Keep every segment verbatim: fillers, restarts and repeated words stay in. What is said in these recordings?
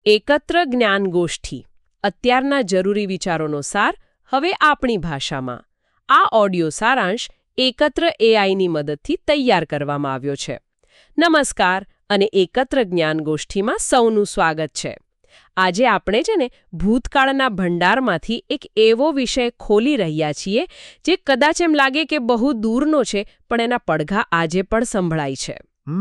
એકત્ર જ્ઞાનગોષ્ઠી અત્યારના જરૂરી વિચારોનો સાર હવે આપણી ભાષામાં. આ ઓડિયો સારાંશ એકત્ર એઆઈની મદદથી તૈયાર કરવામાં આવ્યો છે. નમસ્કાર અને એકત્ર જ્ઞાનગોષ્ઠીમાં સૌનું સ્વાગત છે. આજે આપણે છે ને ભૂતકાળના ભંડારમાંથી એક એવો વિષય ખોલી રહ્યા છીએ જે કદાચ એમ લાગે કે બહુ દૂરનો છે, પણ એના પડઘા આજે પણ સંભળાય છે.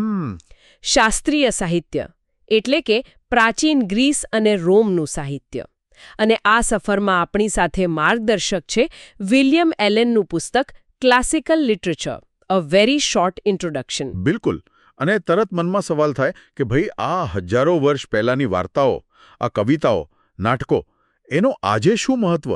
શાસ્ત્રીય સાહિત્ય એટલે કે પ્રાચીન ગ્રીસ અને રોમનું સાહિત્ય. અને આ સફરમાં આપણી સાથે માર્ગદર્શક છે વિલિયમ એલેનનું પુસ્તક classical literature, a very short introduction. બિલકુલ. અને તરત મનમાં સવાલ થાય કે ભાઈ આ હજારો વર્ષ પહેલાની વાર્તાઓ, આ કવિતાઓ, નાટકો, એનો આજે શું મહત્વ?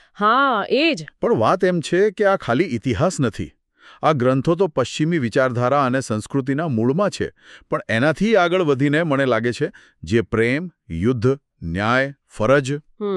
હા, એ જ. પણ વાત એમ છે કે આ ખાલી ઇતિહાસ નથી. આ ગ્રંથો તો પશ્ચિમી વિચારધારા અને સંસ્કૃતિના મૂળમાં છે, પણ એનાથી આગળ વધીને મને લાગે છે જે પ્રેમ, યુદ્ધ, ન્યાય, ફરજ,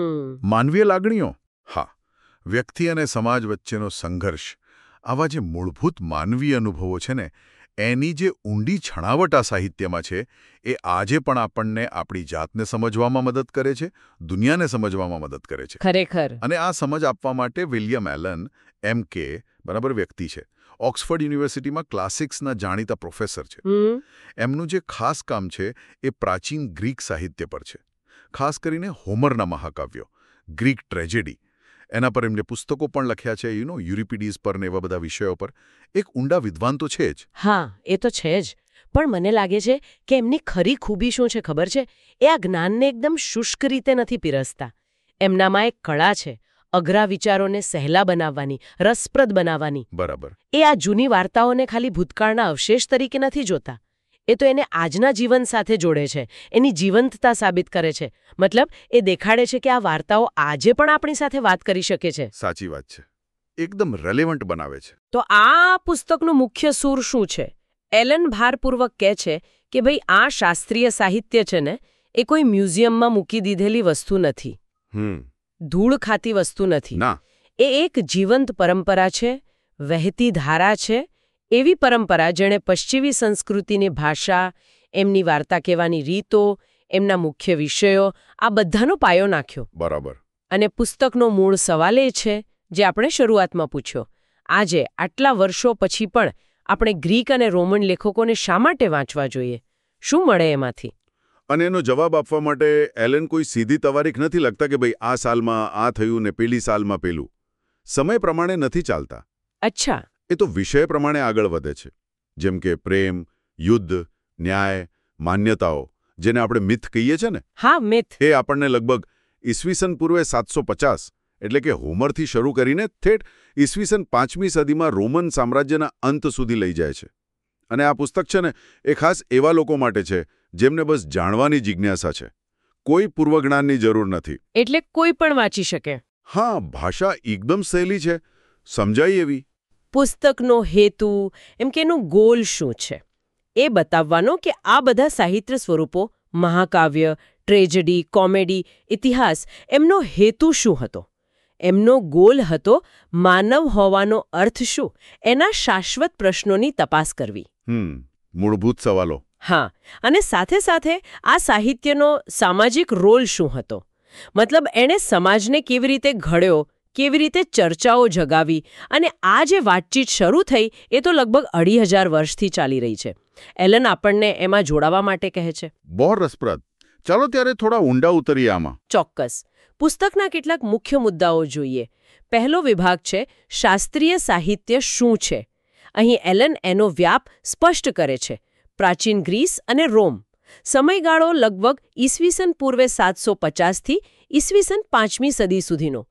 માનવીય લાગણીઓ, હા, વ્યક્તિ અને સમાજ વચ્ચેનો સંઘર્ષ, આવા જે મૂળભૂત માનવીય અનુભવો છે ને, એની જે ઊંડી છણાવટ આ સાહિત્યમાં છે, એ આજે પણ આપણને આપણી જાતને સમજવામાં મદદ કરે છે, દુનિયાને સમજવામાં મદદ કરે છે. ખરેખર. અને આ સમજ આપવા માટે વિલિયમ એલન એમ કે બરાબર વ્યક્તિ છે. ઓક્સફર્ડ યુનિવર્સિટીમાં ક્લાસિક્સના જાણીતા પ્રોફેસર છે. એમનું જે ખાસ કામ છે એ પ્રાચીન ગ્રીક સાહિત્ય પર છે. ખાસ કરીને હોમરના મહાકાવ્યો, ગ્રીક ટ્રેજેડી, એના પર એમને પુસ્તકો પણ લખ્યા છે, યુ નો યુરિપિડીઝ પર ને એવા બધા વિષયો પર. એક ઊંડા વિદ્વાન તો છે જ. હા, એ તો છે જ. પણ મને લાગે છે કે એમની ખરી ખૂબી શું છે ખબર છે? એ આ જ્ઞાનને એકદમ શુષ્ક રીતે નથી પીરસતા. એમનામાં એક કળા છે, અઘરા વિચારોને સહેલા બનાવવાની, રસપ્રદ બનાવવાની. બરાબર. એ આ જૂની વાર્તાઓને ખાલી ભૂતકાળના અવશેષ તરીકે નથી જોતા. એ તો એને આજના જીવન સાથે જોડે છે, એની જીવંતતા સાબિત કરે છે. મતલબ એ દેખાડે છે કે આ વાર્તાઓ આજે પણ આપણી સાથે વાત કરી શકે છે. સાચી વાત છે. એકદમ રેલેવન્ટ બનાવે છે. તો આ પુસ્તકનું મુખ્ય સૂર શું છે? એલન ભારપૂર્વક કહે છે કે ભાઈ આ શાસ્ત્રીય સાહિત્ય છે ને, એ કોઈ મ્યુઝિયમમાં મૂકી દીધેલી વસ્તુ નથી. હમ ધૂળ ખાતી વસ્તુ નથી. ના. એ એક જીવંત પરંપરા છે, વહેતી ધારા છે, એવી પરંપરા જેણે પશ્ચિમી સંસ્કૃતિની ભાષા, એમની વાર્તા કહેવાની રીતો, એમના મુખ્ય વિષયો, આ બધાનો પાયો નાખ્યો. બરાબર. અને પુસ્તકનો મૂળ સવાલ એ છે જે આપણે શરૂઆતમાં પૂછ્યો. આજે આટલા વર્ષો પછી પણ આપણે ગ્રીક અને રોમન લેખકોને શા માટે વાંચવા જોઈએ? શું મળે એમાંથી? અને એનો જવાબ આપવા માટે એલન કોઈ સીધી તવારીખ નથી લખતા કે ભાઈ આ સાલમાં આ થયું ને પેલી સાલમાં પેલું. સમય પ્રમાણે નથી ચાલતા. અચ્છા. એ તો વિષય પ્રમાણે આગળ વધે છે. જેમ કે પ્રેમ, યુદ્ધ, ન્યાય, માન્યતાઓ, જેને આપણે મિથ કહીએ છીએ ને. હા, મિથ. એ આપણને લગભગ ઈસવીસન પૂર્વે સાતસો પચાસ એટલે કે હોમરથી શરૂ કરીને ઠેઠ ઈસવીસન પાંચમી સદીમાં રોમન સામ્રાજ્યના અંત સુધી લઈ જાય છે. અને આ પુસ્તક છે ને એ ખાસ એવા લોકો માટે છે જેમને બસ જાણવાની જિજ્ઞાસા છે. કોઈ પૂર્વજ્ઞાનની જરૂર નથી. એટલે કોઈ પણ વાંચી શકે. હા, ભાષા એકદમ સહેલી છે, સમજાય એવી. પુસ્તકનો હેતુ, એમ કે એનું ગોલ શું છે એ બતાવવાનો કે આ બધા સાહિત્ય સ્વરૂપો, મહાકાવ્ય, ટ્રેજેડી, કોમેડી, ઇતિહાસ, એમનો હેતુ શું હતો? એમનો ગોલ હતો માનવ હોવાનો અર્થ શું, એના શાશ્વત પ્રશ્નોની તપાસ કરવી. હમ મૂળભૂત સવાલો. હા, અને સાથે સાથે આ સાહિત્યનો સામાજિક રોલ શું હતો? મતલબ એણે સમાજને કેવી રીતે ઘડ્યો, કેવી રીતે ચર્ચાઓ જગાવી, અને આ જે વાતચીત શરૂ થઈ એ તો લગભગ અઢી હજાર વર્ષથી ચાલી રહી છે. એલન આપણને એમાં જોડાવા માટે કહે છે. બહુ રસપ્રદ. ચાલો ત્યારે થોડા ઊંડા ઉતરીએ આમાં. ચોક્કસ. પુસ્તકના કેટલાક મુખ્ય મુદ્દાઓ જોઈએ. પહેલો વિભાગ છે શાસ્ત્રીય સાહિત્ય શું છે. અહીં એલન એનો વ્યાપ સ્પષ્ટ કરે છે. પ્રાચીન ગ્રીસ અને રોમ. સમયગાળો લગભગ ઈસવીસન પૂર્વે સાતસો પચાસથી ઈસવીસન પાંચમી સદી સુધીનો.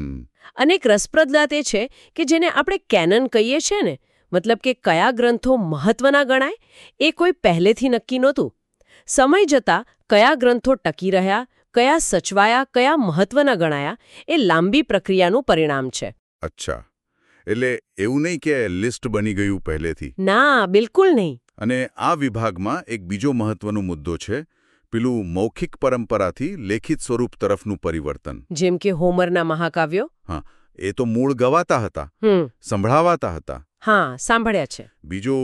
અને એક રસપ્રદ વાત એ છે કે જેને આપણે કેનન કહીએ છીએ ને, મતલબ કે કયા ગ્રંથો મહત્વના ગણાય, એ કોઈ પહેલેથી નક્કી નહોતું. સમય જતાં કયા ગ્રંથો ટકી રહ્યા, કયા સચવાયા, કયા મહત્વના ગણાયા, એ લાંબી પ્રક્રિયાનું પરિણામ છે. અચ્છા. એટલે એવું નહીં કે લિસ્ટ બની ગયું પહેલેથી. ના, બિલકુલ નહીં. અને આ વિભાગમાં એક બીજો મહત્વનો મુદ્દો છે, પેલું મૌખિક પરંપરાથી લેખિત સ્વરૂપ તરફનું પરિવર્તન. જેમ કે હોમરના મહાકાવ્યો. હા, એ તો મૂળ ગવાતા હતા, સંભળાવાતા હતા. હા, સાંભળ્યા છે. બીજો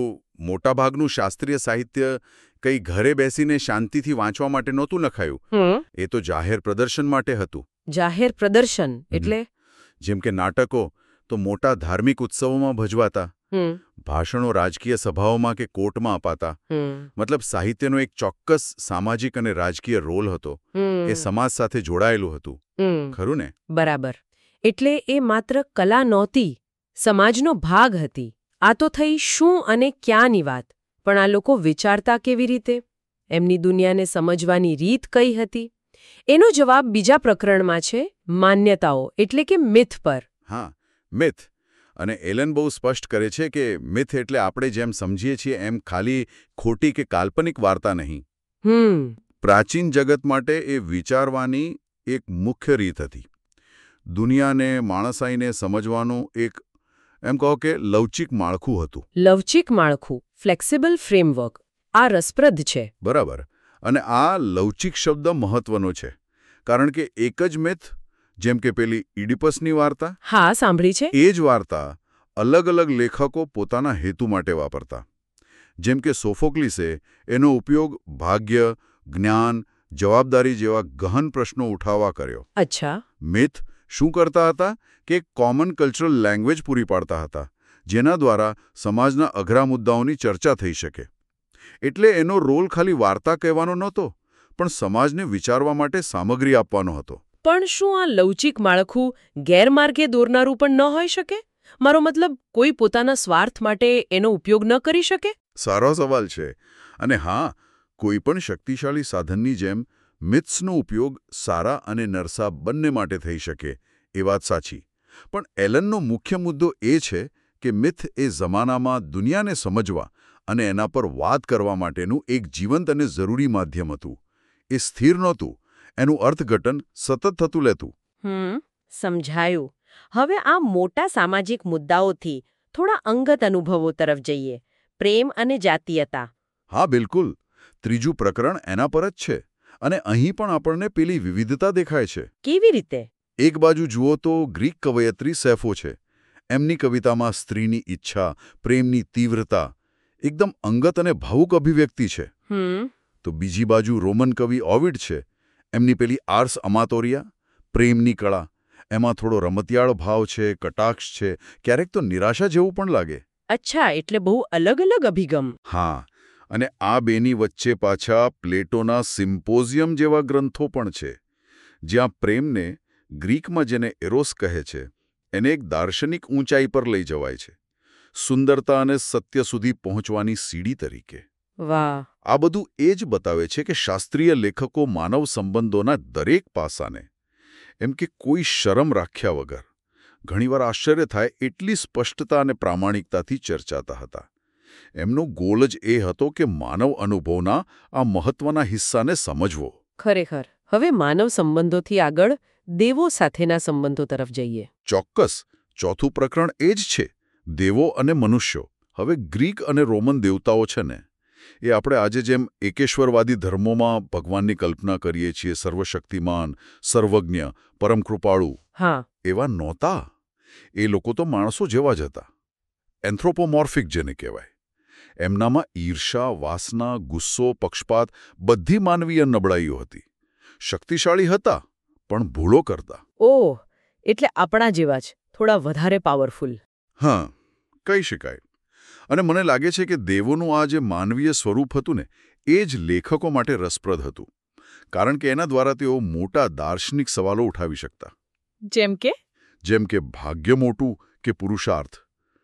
મોટાભાગનું શાસ્ત્રીય સાહિત્ય કંઈ ઘરે બેસીને શાંતિથી વાંચવા માટે નહોતું લખાયું. હમ એ તો જાહેર પ્રદર્શન માટે હતું. જાહેર પ્રદર્શન એટલે જેમ કે નાટકો તો મોટા ધાર્મિક ઉત્સવોમાં ભજવાતા, હમ ભાષણો રાજકીય સભાઓમાં કે કોર્ટમાં અપાતા. હમ મતલબ સાહિત્યનો એક ચોક્કસ સામાજિક અને રાજકીય રોલ હતો. હમ એ સમાજ સાથે જોડાયેલું હતું. હમ ખરું ને? બરાબર. એટલે એ માત્ર કલા નહોતી, સમાજનો ભાગ હતી. આ તો થઈ શું અને ક્યાંની વાત, પણ આ લોકો વિચારતા કેવી રીતે? એમની દુનિયાને સમજવાની રીત કઈ હતી? એનો જવાબ બીજા પ્રકરણમાં છે, માન્યતાઓ એટલે કે મિથ પર. હા, મિથ. અને એલન બહુ સ્પષ્ટ કરે છે કે મિથ એટલે આપણે જેમ સમજીએ છીએ એમ ખાલી ખોટી કે કાલ્પનિક વાર્તા નહીં. હમ પ્રાચીન જગત માટે એ વિચારવાની એક મુખ્ય રીત હતી. દુનિયાને માણસાઈને સમજવાનું એક એમ કહો કે લવચિક માળખું હતું. લવચિક માળખું, ફ્લેક્સિબલ ફ્રેમવર્ક. આ રસપ્રદ છે. બરાબર. અને આ લવચિક શબ્દ મહત્વનો છે, કારણ કે એક જ મિથ, જેમ કે પેલી ઇડિપસની વાર્તા, હા, સાંભળી છે. એ જ વાર્તા અલગ અલગ લેખકો પોતાના હેતુ માટે વાપરતા. જેમ કે સોફોક્લિસે એનો ઉપયોગ ભાગ્ય, જ્ઞાન, જવાબદારી જેવા ગહન પ્રશ્નો ઉઠાવવા કર્યો. અચ્છા. મિથ શું કરતા હતા કે કોમન કલ્ચરલ લેંગ્વેજ પૂરી પાડતા હતા, જેના દ્વારા સમાજના અઘરા મુદ્દાઓની ચર્ચા થઈ શકે. એટલે એનો રોલ ખાલી વાર્તા કહેવાનો નહોતો, પણ સમાજને વિચારવા માટે સામગ્રી આપવાનો હતો. પણ શું આ લવચિક માળખું ગેરમાર્ગે દોરનારું પણ ન હોઈ શકે? મારો મતલબ, કોઈ પોતાના સ્વાર્થ માટે એનો ઉપયોગ ન કરી શકે? સારો સવાલ છે. અને હા, કોઈ પણ શક્તિશાળી સાધનની જેમ મિથ્સનો ઉપયોગ સારા અને નરસા બંને માટે થઈ શકે, એ વાત સાચી. પણ એલનનો મુખ્ય મુદ્દો એ છે કે મિથ એ જમાનામાં દુનિયાને સમજવા અને એના પર વાત કરવા માટેનું એક જીવંત અને જરૂરી માધ્યમ હતું. એ સ્થિર નહોતું. એનું અર્થઘટન સતત થતું લેતું. હમ સમજાયું. હવે આ મોટા સામાજિક મુદ્દાઓથી થોડા અંગત અનુભવો તરફ જઈએ. પ્રેમ અને જાતીયતા. હા, બિલકુલ. ત્રીજું પ્રકરણ એના પર જ છે. અને અહીં પણ આપણને પેલી વિવિધતા દેખાય છે. કેવી રીતે? એક બાજુ જુઓ તો ગ્રીક કવયત્રી સેફો છે. એમની કવિતામાં સ્ત્રીની ઈચ્છા, પ્રેમની તીવ્રતા, એકદમ અંગત અને ભાવુક અભિવ્યક્તિ છે. હમ તો બીજી બાજુ રોમન કવિ ઓવિડ છે. એમની પેલી આર્સ અમાતોરિયા, પ્રેમની કળા, એમાં થોડો રમતિયાળ ભાવ છે, કટાક્ષ છે, ક્યારેક તો નિરાશા જેવું પણ લાગે. અચ્છા, એટલે બહુ અલગ અલગ અભિગમ. હા, અને આ બેની વચ્ચે પાછા પ્લેટોના સિમ્પોઝિયમ જેવા ગ્રંથો પણ છે, જ્યાં પ્રેમને, ગ્રીકમાં જેને એરોસ કહે છે, એને એક દાર્શનિક ઊંચાઈ પર લઈ જવાય છે, સુંદરતા અને સત્ય સુધી પહોંચવાની સીડી તરીકે. વાહ. આ બધું એ જ બતાવે છે કે શાસ્ત્રીય લેખકો માનવ સંબંધોના દરેક પાસાને, એમ કે કોઈ શરમ રાખ્યા વગર, ઘણીવાર આશ્ચર્ય થાય એટલી સ્પષ્ટતા અને પ્રામાણિકતાથી ચર્ચાતા હતા. એમનો ગોલ જ એ હતો કે માનવ અનુભવના આ મહત્વના હિસ્સાને સમજવો. ખરેખર. હવે માનવ સંબંધોથી આગળ દેવો સાથેના સંબંધો તરફ જઈએ. ચોક્કસ. ચોથું પ્રકરણ એ જ છે, દેવો અને મનુષ્યો. હવે ગ્રીક અને રોમન દેવતાઓ છે ને, એ આપણે આજે જેમ એકેશ્વરવાદી ધર્મોમાં ભગવાનની કલ્પના કરીએ છીએ, સર્વશક્તિમાન, સર્વજ્ઞ, પરમ કૃપાળુ, હા, એવા નહોતા. એ લોકો તો માણસો જેવા જ હતા. એન્થ્રોપોમોર્ફિક જેને કહેવાય. એમનામાં ઈર્ષા, વાસના, ગુસ્સો, પક્ષપાત બધી માનવીય નબળાઈઓ હતી. શક્તિશાળી હતા, પણ ભૂલો કરતા. ઓહ, એટલે આપણા જેવા જ, થોડા વધારે પાવરફુલ. હા, કહી શકાય. અને મને લાગે છે કે દેવોનું આ જે માનવીય સ્વરૂપ હતું ને, એ જ લેખકો માટે રસપ્રદ હતું. કારણ કે એના દ્વારા તેઓ મોટા દાર્શનિક સવાલો ઉઠાવી શકતા. જેમ કે? જેમ કે ભાગ્ય મોટું કે પુરુષાર્થ?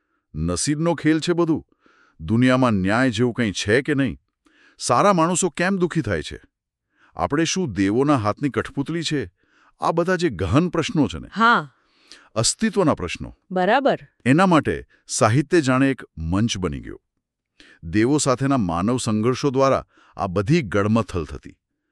નસીબનો ખેલ છે બધું? દુનિયામાં ન્યાય જેવું કંઈ છે કે નહીં? સારા માણસો કેમ દુઃખી થાય છે? આપણે શું દેવોના હાથની કઠપૂતળી છે? આ બધા જે ગહન પ્રશ્નો છે ને, હા, અસ્તિત્વના પ્રશ્નો, બરાબર. એના માટે સાહિત્ય જાણે એક મંચ બની ગયું. દેવો સાથેના માનવ સંઘર્ષો દ્વારા આ બધી ગડમથલ થતી.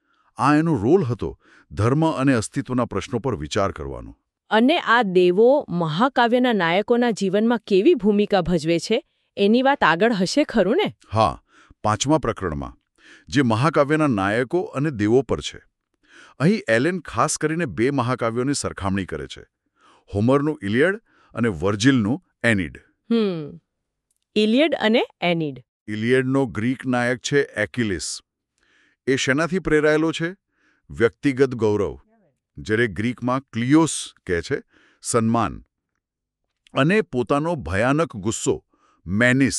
આ એનો રોલ હતો, ધર્મ અને અસ્તિત્વના પ્રશ્નો પર વિચાર કરવાનો. અને આ દેવો મહાકાવ્યના નાયકોના જીવનમાં કેવી ભૂમિકા ભજવે છે એની વાત આગળ હશે ખરું ને? હા, પાંચમા પ્રકરણમાં, જે મહાકાવ્યના નાયકો અને દેવો પર છે. અહીં એલેન ખાસ કરીને બે મહાકાવ્યોની સરખામણી કરે છે, હોમરનું ઇલિયડ અને વર્જિલનું એનિડ. હમ ઇલિયડ અને એનિડ. ઇલિયડનો ગ્રીક નાયક છે એક્યુલિસ. એ શેનાથી પ્રેરાયેલો છે? વ્યક્તિગત ગૌરવ, જ્યારે ગ્રીકમાં ક્લિયોસ કહે છે, સન્માન, અને પોતાનો ભયાનક ગુસ્સો, મેનિસ.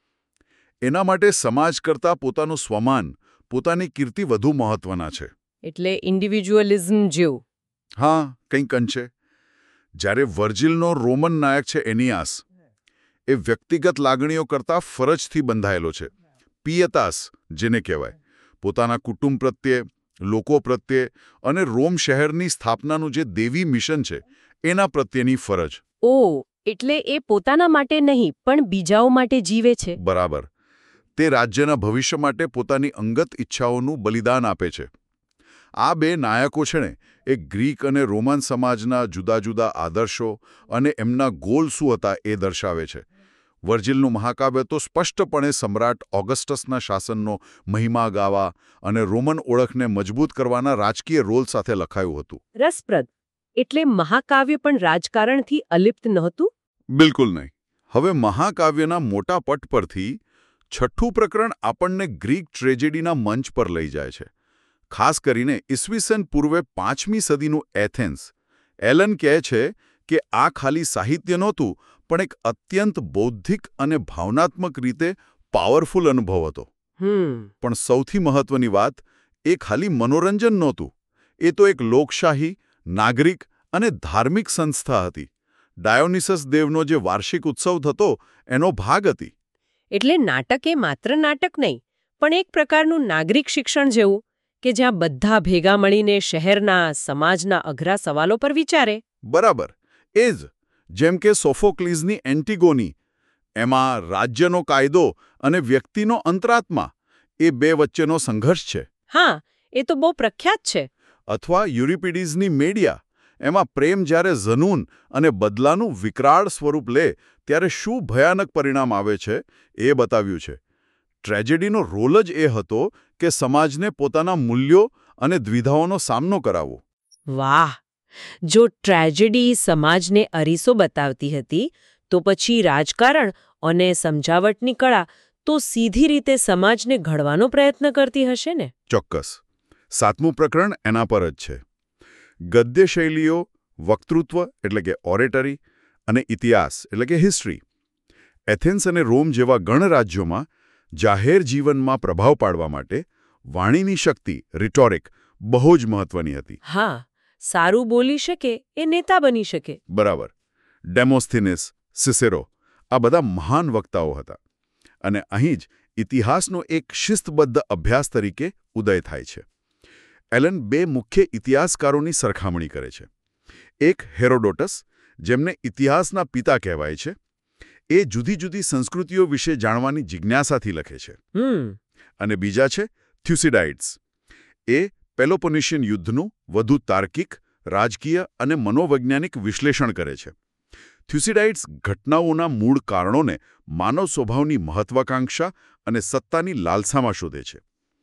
એના માટે સમાજ કરતાં પોતાનું સ્વમાન, પોતાની કીર્તિ વધુ મહત્વના છે. એટલે ઇન્ડિવિજ્યુઅલિઝમ જેવું. હા, કંઈક અંશે. જ્યારે વર્જિલનો રોમન નાયક છે એનિયાસ, એ વ્યક્તિગત લાગણીઓ કરતાં ફરજથી બંધાયેલો છે. પિયતાસ જેને કહેવાય, પોતાના કુટુંબ પ્રત્યે, લોકો પ્રત્યે અને રોમ શહેરની સ્થાપનાનું જે દેવી મિશન છે એના પ્રત્યેની ફરજ. ઓ, એટલે એ પોતાના માટે નહીં પણ બીજાઓ માટે જીવે છે. બરાબર. તે રાજ્યના ભવિષ્ય માટે પોતાની અંગત ઈચ્છાઓનું બલિદાન આપે છે. આ બે નાયકો છે ને, એ ગ્રીક અને રોમન સમાજના જુદા જુદા આદર્શો અને એમના ગોલ શું હતા એ દર્શાવે છે. વર્જિલનું મહાકાવ્ય તો સ્પષ્ટપણે સમ્રાટ ઓગસ્ટસના શાસનનો મહિમા ગાવા અને રોમન ઓળખને મજબૂત કરવાના રાજકીય રોલ સાથે લખાયું હતું. રસપ્રદ. એટલે મહાકાવ્ય પણ રાજકારણથી અલિપ્ત નહોતું? બિલકુલ નહીં. હવે મહાકાવ્યના મોટા પટ પરથી છઠ્ઠું પ્રકરણ આપણને ગ્રીક ટ્રેજેડીના મંચ પર લઈ જાય છે. ખાસ કરીને ઈસવીસન પૂર્વે પાંચમી સદીનું એથેન્સ. એલન કહે છે કે આ ખાલી સાહિત્ય નહોતું, પણ એક અત્યંત બૌદ્ધિક અને ભાવનાત્મક રીતે પાવરફુલ અનુભવ હતો. હમ પણ સૌથી મહત્વની વાત, એ ખાલી મનોરંજન નહોતું. એ તો એક લોકશાહી, નાગરિક અને ધાર્મિક સંસ્થા હતી. ડાયોનિસસ દેવનો જે વાર્ષિક ઉત્સવ થતો એનો ભાગ હતી. એટલે નાટક એ માત્ર નાટક નહીં, પણ એક પ્રકારનું નાગરિક શિક્ષણ જેવું, કે જ્યાં બધા ભેગા મળીને શહેરના, સમાજના અઘરા સવાલો પર વિચારે. બરાબર. એ જ. જેમ કે સોફોક્લીઝની એન્ટિગોની. એમાં રાજ્યનો કાયદો અને વ્યક્તિનો અંતરાત્મા, એ બે વચ્ચેનો સંઘર્ષ છે. હા, એ તો બહુ પ્રખ્યાત છે. અથવા યુરિપિડીઝની મેડિયા. એમાં પ્રેમ જ્યારે ઝનૂન અને બદલાનું વિકરાળ સ્વરૂપ લે ત્યારે શું ભયાનક પરિણામ આવે છે એ બતાવ્યું છે. ટ્રેજેડીનો રોલ જ એ હતો કે સમાજને પોતાના મૂલ્યો અને દ્વિધાઓનો સામનો કરાવવો. વાહ! જો ટ્રેજેડી સમાજને અરીસો બતાવતી હતી, તો પછી રાજકારણ અને સમજાવટની કળા તો સીધી રીતે સમાજને ઘડવાનો પ્રયત્ન કરતી હશે ને? ચોક્કસ. સાતમું પ્રકરણ એના પર જ છે. ગદ્ય શૈલીઓ, વક્તૃત્વ એટલે કે ઓરેટરી, અને ઇતિહાસ એટલે કે હિસ્ટ્રી. એથેન્સ અને રોમ જેવા ગણરાજ્યોમાં જાહેર જીવનમાં પ્રભાવ પાડવા માટે વાણીની શક્તિ, રિટોરિક, બહુ જ મહત્વની હતી. હા, સારું બોલી શકે એ નેતા બની શકે. બરાબર. ડેમોસ્થિનિસ, સિસેરો, આ બધા મહાન વક્તાઓ હતા. અને અહીં જ ઇતિહાસનો એક શિસ્તબદ્ધ અભ્યાસ તરીકે ઉદય થાય છે. એલન બે મુખ્ય ઇતિહાસકારોની સરખામણી કરે છે. એક હેરોડોટસ, જેમને ઇતિહાસના પિતા કહેવાય છે. એ જુદી જુદી સંસ્કૃતિઓ વિશે જાણવાની જિજ્ઞાસાથી લખે છે. હમ અને બીજા છે થ્યુસિડાઇડ્સ. એ પેલોપોનેશિયન યુદ્ધનું વધુ તાર્કિક, રાજકીય અને મનોવૈજ્ઞાનિક વિશ્લેષણ કરે છે. થ્યુસિડાઇડ્સ ઘટનાઓના મૂળ કારણોને માનવ સ્વભાવની મહત્વાકાંક્ષા અને સત્તાની લાલસામાં શોધે છે.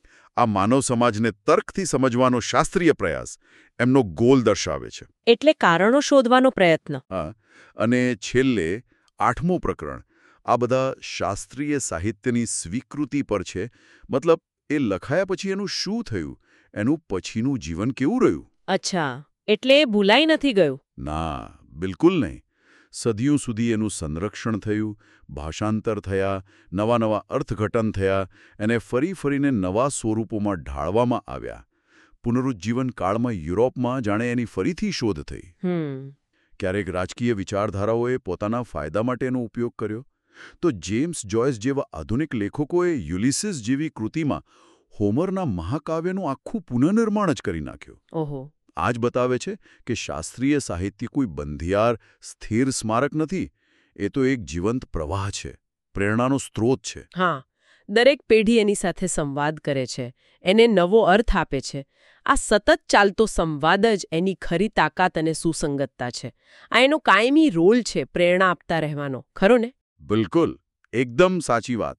આ માનવ સમાજને તર્કથી સમજવાનો શાસ્ત્રીય પ્રયાસ એમનો ગોલ દર્શાવે છે. એટલે કારણો શોધવાનો પ્રયત્ન. હા. અને છેલ્લે આઠમું પ્રકરણ આ બધા શાસ્ત્રીય સાહિત્યની સ્વીકૃતિ પર છે. મતલબ એ લખાયા પછી એનું શું થયું, એનું પછીનું જીવન કેવું રહ્યું. અચ્છા, એટલે એ ભૂલાઈ નથી ગયું. ના, બિલકુલ નહીં. સદીઓ સુધી એનું સંરક્ષણ થયું, ભાષાંતર થયા, નવા નવા અર્થઘટન થયા, એને ફરી ફરીને નવા સ્વરૂપોમાં ઢાળવામાં આવ્યા. પુનરુજ્જીવન કાળમાં યુરોપમાં જાણે એની ફરીથી શોધ થઈ. હમ ક્યારેક રાજકીય વિચારધારાઓએ પોતાના ફાયદા માટે એનો ઉપયોગ કર્યો, તો જેમ્સ જોયસ જેવા આધુનિક લેખકોએ યુલિસિસ જેવી કૃતિમાં હોમરના મહાકાવ્યનું આખું પુનઃનિર્માણ જ કરી નાખ્યું. ઓહો. આ જ બતાવે છે કે શાસ્ત્રીય સાહિત્ય કોઈ બંધિયાર, સ્થિર સ્મારક નથી. એ તો એક જીવંત પ્રવાહ છે, પ્રેરણાનો સ્ત્રોત છે. હા, દરેક પેઢી એની સાથે સંવાદ કરે છે, એને નવો અર્થ આપે છે. આ સતત ચાલતો સંવાદ જ એની ખરી તાકાત અને સુસંગતતા છે. આ એનો કાયમી રોલ છે, પ્રેરણા આપતા રહેવાનો. ખરો ને? બિલકુલ, એકદમ સાચી વાત.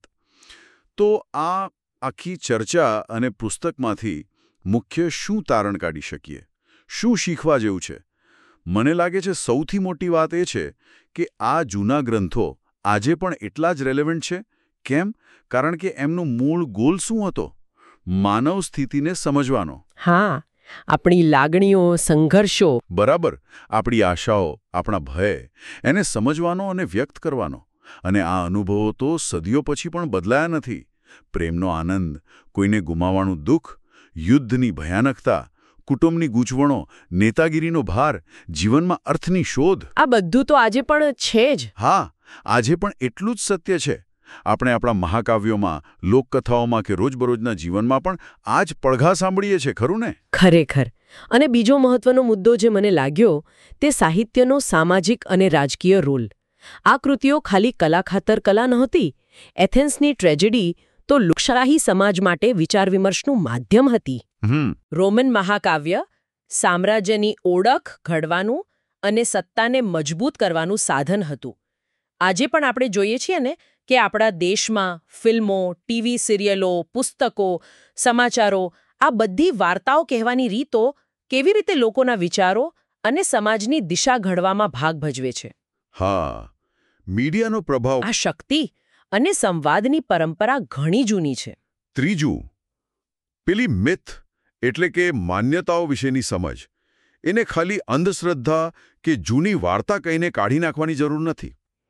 તો આ આખી ચર્ચા અને પુસ્તકમાંથી મુખ્ય શું તારણ કાઢી શકીએ? શું શીખવા જેવું છે? મને લાગે છે સૌથી મોટી વાત એ છે કે આ જૂના ગ્રંથો આજે પણ એટલા જ રેલેવન્ટ છે કેમ? કારણ કે એમનો મૂળ ગોલ શું હતો? માનવ સ્થિતિને સમજવાનો. હા, આપણી લાગણીઓ, સંઘર્ષો. બરાબર. આપણી આશાઓ, આપણા ભય, એને સમજવાનો અને વ્યક્ત કરવાનો. અને આ અનુભવો તો સદીઓ પછી પણ બદલાયા નથી. પ્રેમનો આનંદ, કોઈને ગુમાવવાનું દુઃખ, યુદ્ધની ભયાનકતા, કુટુંબની ગૂંચવણો, નેતાગીરીનો ભાર, જીવનમાં અર્થની શોધ. આ બધું તો આજે પણ છે જ. હા, આજે પણ એટલું જ સત્ય છે. આપણે આપણા મહાકાવ્યોમાં, લોકકથાઓમાં કે રોજબરોજના જીવનમાં પણ આ જ પડઘા સાંભળીએ છીએ, ખરું ને? ખરેખર. અને બીજો મહત્વનો મુદ્દો જે મને લાગ્યો તે સાહિત્યનો સામાજિક અને રાજકીય રોલ. આ કૃતિઓ ખાલી કલા ખાતર કલા નહોતી. એથેન્સની ટ્રેજેડી તો લોકશાહી સમાજ માટે વિચાર વિમર્શનું માધ્યમ હતી. હમ રોમન મહાકાવ્ય સામ્રાજ્યની ઓળખ ઘડવાનું અને સત્તાને મજબૂત કરવાનું સાધન હતું. આજે પણ આપણે જોઈએ છીએ ને કે આપણા દેશમાં ફિલ્મો, ટીવી સિરિયલો, પુસ્તકો, સમાચારો, આ બધી વાર્તાઓ કહેવાની રીતો કેવી રીતે લોકોના વિચારો અને સમાજની દિશા ઘડવામાં ભાગ ભજવે છે. હા, મીડિયાનો પ્રભાવ. આ શક્તિ અને સંવાદની પરંપરા ઘણી જૂની છે. ત્રીજું, પેલી મિથ એટલે કે માન્યતાઓ વિશેની સમજ. એને ખાલી અંધશ્રદ્ધા કે જૂની વાર્તા કહીને કાઢી નાખવાની જરૂર નથી.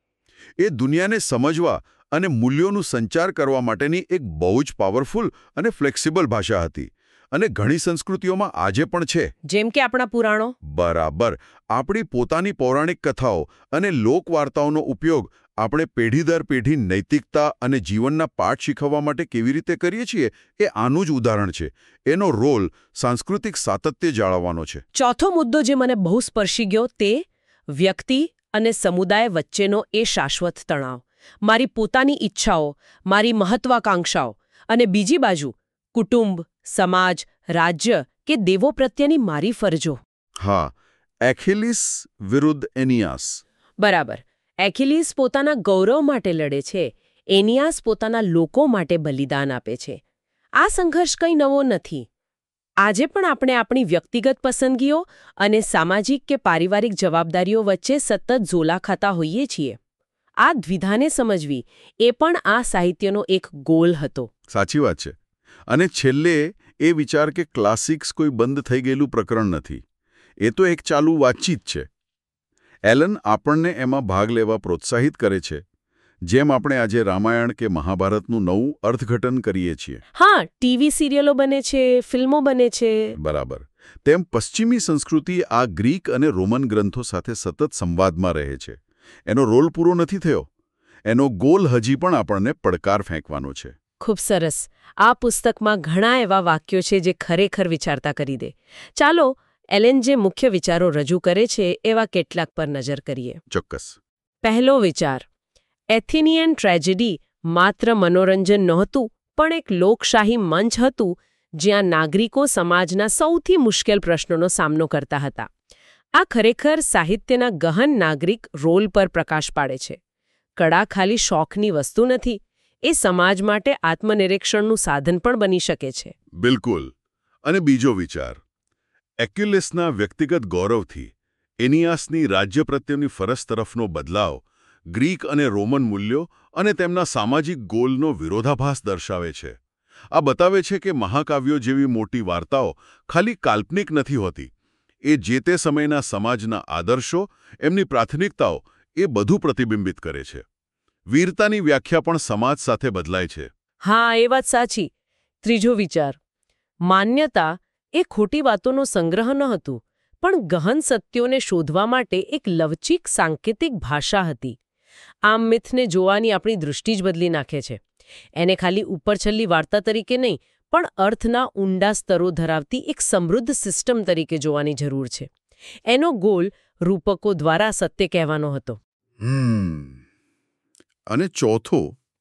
એ દુનિયાને સમજવા અને મૂલ્યોનું સંચાર કરવા માટેની એક બહુ જ પાવરફુલ અને ફ્લેક્સિબલ ભાષા હતી. અને ઘણી સંસ્કૃતિઓમાં આજે પણ છે. જેમ કે આપણા પુરાણો. બરાબર. આપણી પોતાની પૌરાણિક કથાઓ અને લોકવાર્તાઓનો ઉપયોગ આપણે પેઢી દર પેઢી નૈતિકતા અને જીવનના પાઠ શીખવવા માટે કેવી રીતે કરીએ છીએ એ આનું જ ઉદાહરણ છે. એનો રોલ સાંસ્કૃતિક સાતત્ય જાળવવાનો છે. ચોથો મુદ્દો જે મને બહુ સ્પર્શી ગયો તે વ્યક્તિ અને સમુદાય વચ્ચેનો એ શાશ્વત તણાવ. મારી પોતાની ઈચ્છાઓ, મારી મહત્વાકાંક્ષાઓ અને બીજી બાજુ કુટુંબ, સમાજ, રાજ્ય કે દેવો પ્રત્યેની મારી ફરજો. હા, એખિલીસ વિરુદ્ધ એનિયાસ. બરાબર. એખિલીસ પોતાના ગૌરવ માટે લડે છે, એનિયાસ પોતાના લોકો માટે બલિદાન આપે છે. આ સંઘર્ષ કંઈ નવો નથી. આજે પણ આપણે આપણી વ્યક્તિગત પસંદગીઓ અને સામાજિક કે પારિવારિક જવાબદારીઓ વચ્ચે સતત ઝોલા ખાતા હોઈએ છીએ. આ દ્વિધાને સમજવી એ પણ આ સાહિત્યનો એક ગોલ હતો. સાચી વાત છે. અને છેલ્લે એ વિચાર કે ક્લાસિક્સ કોઈ બંધ થઈ ગયેલું પ્રકરણ નથી. એ તો એક ચાલુ વાતચીત છે. એલન આપણને એમાં ભાગ લેવા પ્રોત્સાહિત કરે છે, જેમ આપણે આજે રામાયણ કે મહાભારતનું નવું અર્થઘટન કરીએ છીએ. હા, ટીવી સિરિયલો બને છે, ફિલ્મો બને છે. બરાબર. તેમ પશ્ચિમી સંસ્કૃતિ આ ગ્રીક અને રોમન ગ્રંથો સાથે સતત સંવાદમાં રહે છે. એનો રોલ પૂરો નથી થયો. એનો ગોલ હજી પણ આપણને પડકાર ફેંકવાનો છે. ખૂબ સરસ. આ પુસ્તકમાં ઘણા એવા વાક્યો છે જે ખરેખર વિચારતા કરી દે. ચાલો, એલેન જે મુખ્ય વિચારો રજૂ કરે છે એવા કેટલાક પર નજર કરીએ. ચોક્કસ. પહેલો વિચાર. એથેનિયન ટ્રેજેડી માત્ર મનોરંજન નહોતું, પણ એક લોકશાહી મંચ હતું જ્યાં નાગરિકો સમાજના સૌથી મુશ્કેલ પ્રશ્નોનો સામનો કરતા હતા. આ ખરેખર સાહિત્યના ગહન નાગરિક રોલ પર પ્રકાશ પાડે છે. કળા ખાલી શોખની વસ્તુ નથી, એ સમાજ માટે આત્મનિરીક્ષણનું સાધન પણ બની શકે છે. બિલકુલ. અને બીજો વિચાર. એક્યુલિસના વ્યક્તિગત ગૌરવથી એનિયાસની રાજ્ય પ્રત્યેની ફરજ તરફનો બદલાવ ગ્રીક અને રોમન મૂલ્યો અને તેમના સામાજિક ગોલનો વિરોધાભાસ દર્શાવે છે. આ બતાવે છે કે મહાકાવ્યો જેવી મોટી વાર્તાઓ ખાલી કાલ્પનિક નથી હોતી. એ જે તે સમયના સમાજના આદર્શો, એમની પ્રાથમિકતાઓ એ બધું પ્રતિબિંબિત કરે છે. વીરતાની વ્યાખ્યા પણ સમાજ સાથે બદલાય છે. હા, એ વાત સાચી. ત્રીજો વિચાર. માન્યતા એ ખોટી વાતોનો સંગ્રહ ન હતું, પણ ગહન સત્યોને શોધવા માટે એક લવચીક સાંકેતિક ભાષા હતી. આ મિથને જોવાની આપણી દૃષ્ટિ જ બદલી નાખે છે. એને ખાલી ઉપરછલ્લી વાર્તા તરીકે નહીં, પણ અર્થના ઊંડા સ્તરો ધરાવતી એક સમૃદ્ધ સિસ્ટમ તરીકે જોવાની જરૂર છે. એનો ગોલ રૂપકો દ્વારા સત્ય કહેવાનો હતો. હમ અને ચોથો,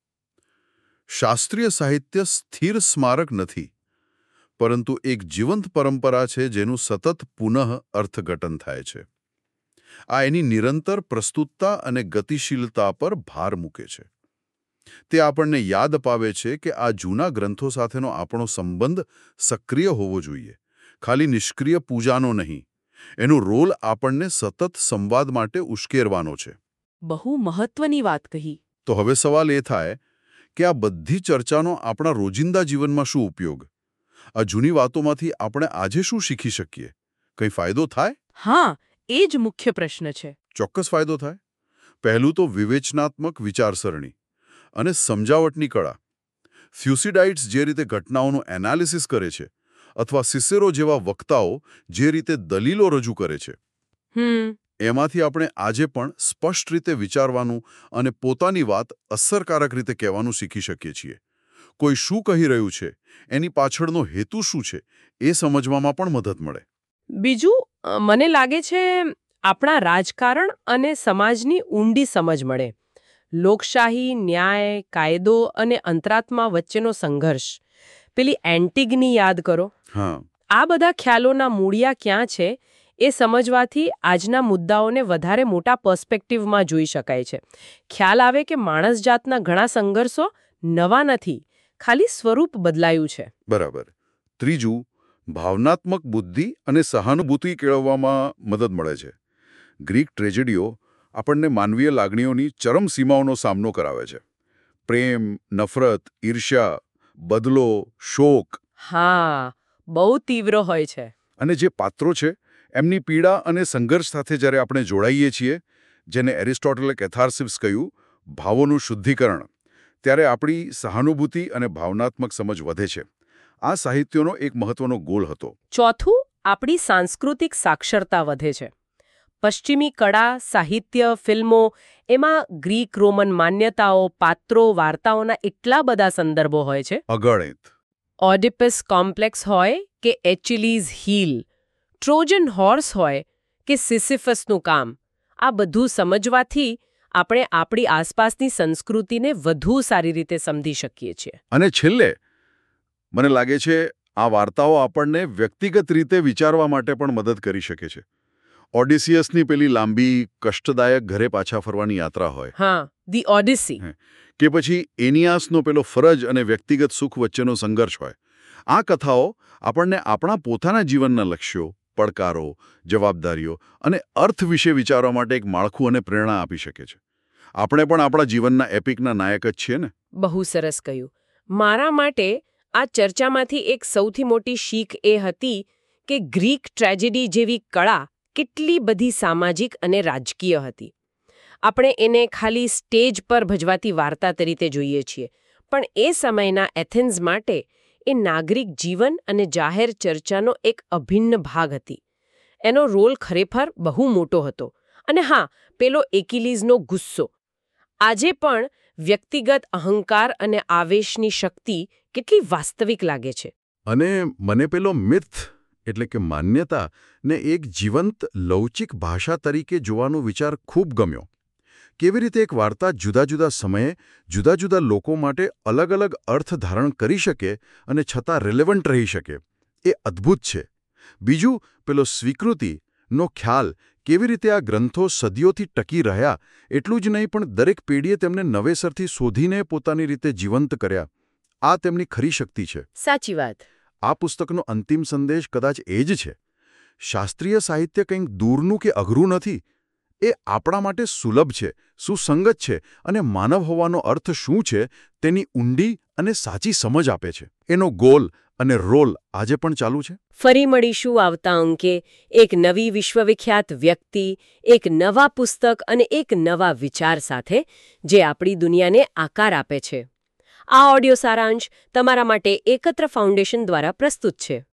શાસ્ત્રીય સાહિત્ય સ્થિર સ્મારક નથી, પરંતુ એક જીવંત પરંપરા છે જેનું સતત પુનઃ અર્થઘટન થાય છે. આ એની નિરંતર પ્રસ્તુતતા અને ગતિશીલતા પર ભાર મૂકે છે. તે આપણને યાદ અપાવે છે કે આ જૂના ગ્રંથો સાથેનો આપણો સંબંધ સક્રિય હોવો જોઈએ, ખાલી નિષ્ક્રિય પૂજાનો નહીં. એનો રોલ આપણને સતત સંવાદ માટે ઉશ્કેરવાનો છે. બહુ મહત્વની વાત કહી. તો હવે સવાલ એ થાય કે આ બધી ચર્ચાનો આપણા રોજિંદા જીવનમાં શું ઉપયોગ? આ જૂની વાતોમાંથી આપણે આજે શું શીખી શકીએ? કંઈ ફાયદો થાય? હા, એ જ મુખ્ય પ્રશ્ન છે. ચોક્કસ ફાયદો થાય. પહેલું તો વિવેચનાત્મક વિચારસરણી અને સમજાવટની કળા. થ્યુસિડાઇડ્સ જે રીતે ઘટનાઓનું એનાલિસિસ કરે છે, અથવા સિસેરો જેવા વક્તાઓ જે રીતે દલીલો રજૂ કરે છે, હમ એમાંથી આપણે આજે પણ સ્પષ્ટ રીતે વિચારવાનું અને પોતાની વાત અસરકારક રીતે કહેવાનું શીખી શકીએ છીએ. કોઈ શું કહી રહ્યું છે, એની પાછળનો હેતુ શું છે, એ સમજવામાં પણ મદદ મળે. બીજું, અ, મને લાગે છે આપણા રાજકારણ અને સમાજની ઊંડી સમજ મળે. લોકશાહી, ન્યાય, કાયદો અને અંતરાત્મા વચ્ચેનો સંઘર્ષ. પેલી એન્ટિગની યાદ કરો. હા, આ બધા ખ્યાલોના મૂળિયા ક્યાં છે એ સમજવાથી આજના મુદ્દાઓને વધારે મોટા પર્સ્પેક્ટિવમાં જોઈ શકાય છે. ખ્યાલ આવે કે માણસ જાતના ઘણા સંઘર્ષો નવા નથી, ખાલી સ્વરૂપ બદલાયું છે. બરાબર. ત્રીજું, ભાવનાત્મક બુદ્ધિ અને સહાનુભૂતિ કેળવવામાં મદદ મળે છે. ગ્રીક ટ્રેજેડીઓ આપણને માનવીય લાગણીઓની ચરમ સીમાઓનો સામનો કરાવે છે. પ્રેમ, નફરત, ઈર્ષ્યા, બદલો, શોક. હા, બહુ તીવ્ર હોય છે. અને જે પાત્રો છે એમની પીડા અને સંઘર્ષ સાથે જ્યારે આપણે જોડાઈએ છીએ, જેને એરિસ્ટોટલે કેથાર્સિસ કહ્યું, ભાવોનું શુદ્ધિકરણ, ત્યારે આપણી સહાનુભૂતિ અને ભાવનાત્મક સમજ વધે છે. આ સાહિત્યનો એક મહત્વનો ગોલ હતો. ચોથું, આપણી સાંસ્કૃતિક સાક્ષરતા વધે છે. પશ્ચિમી કળા, સાહિત્ય, ફિલ્મો, એમાં ગ્રીક રોમન માન્યતાઓ, પાત્રો, વાર્તાઓના એટલા બધા સંદર્ભો હોય છે. અગણિત. ઓડિપસ કોમ્પ્લેક્સ હોય કે એચિલીઝ હીલ, ટ્રોજન હોર્સ હોય કે સિસિફસનું કામ, આ બધું સમજવાથી આપણે આપણી આસપાસની સંસ્કૃતિને વધુ સારી રીતે સમજી શકીએ છીએ. અને છેલ્લે મને લાગે છે આ વાર્તાઓ આપણને વ્યક્તિગત રીતે વિચારવા માટે પણ મદદ કરી શકે છે. ઓડિસિયસની પેલી લાંબી, કષ્ટદાયક ઘરે પાછા ફરવાની યાત્રા હોય, હા, ધી ઓડિસી, કે પછી એનિયાસનો પેલો ફરજ અને વ્યક્તિગત સુખ વચ્ચેનો સંઘર્ષ હોય, આ કથાઓ આપણને આપણા પોતાના જીવનના લક્ષ્યો, પડકારો, જવાબદારીઓ અને અર્થ વિશે વિચારવા માટે એક માળખું અને પ્રેરણા આપી શકે છે. આપણે પણ આપણા જીવનના એપિકના નાયક જ છીએ ને. બહુ સરસ કહ્યું. મારા માટે આ ચર્ચામાંથી એક સૌથી મોટી શીખ એ હતી કે ગ્રીક ટ્રેજેડી જેવી કળા કેટલી બધી સામાજિક અને રાજકીય હતી. આપણે એને ખાલી સ્ટેજ પર ભજવાતી વાર્તા તરીકે જોઈએ છીએ, પણ એ સમયના એથેન્સ માટે એ નાગરિક જીવન અને જાહેર ચર્ચાનો એક અભિન્ન ભાગ હતી. એનો રોલ ખરેખર બહુ મોટો હતો. અને હા, પેલો એકિલીઝનો ગુસ્સો. આજે પણ વ્યક્તિગત અહંકાર અને આવેશની શક્તિ કેટલી વાસ્તવિક લાગે છે. અને મને પેલો મિથ એટલે કે માન્યતા ને એક જીવંત લૌચિક ભાષા તરીકે જોવાનો વિચાર ખૂબ ગમ્યો. કેવી રીતે એક વાર્તા જુદા જુદા સમયે જુદા જુદા લોકો માટે અલગ અલગ અર્થ ધારણ કરી શકે અને છતાં રિલેવન્ટ રહી શકે, એ અદ્ભુત છે. બીજું, પેલો સ્વીકૃતિનો ખ્યાલ કેવી રીતે આ ગ્રંથો સદીઓથી ટકી રહ્યા, એટલું જ નહીં પણ દરેક પેઢીએ તેમને નવેસરથી શોધીને પોતાની રીતે જીવંત કર્યા. આ તેમની ખરી શક્તિ છે. સાચી વાત. આ પુસ્તકનો અંતિમ સંદેશ કદાચ એ જ છે. શાસ્ત્રીય સાહિત્ય કંઈક દૂરનું કે અઘરું નથી. એ આપણા માટે સુલભ છે, સુસંગત છે અને માનવ હોવાનો અર્થ શું છે તેની ઊંડી અને સાચી સમજ આપે છે. એનો ગોલ અને રોલ આજે પણ ચાલુ છે. ફરી મળીશું આવતા અંકે એક નવી વિશ્વવિખ્યાત વ્યક્તિ, એક નવા પુસ્તક અને એક નવા વિચાર સાથે, જે આપણી દુનિયાને આકાર આપે છે. આ ઓડિયો સારાંશ તમારા માટે એકત્ર ફાઉન્ડેશન દ્વારા પ્રસ્તુત છે.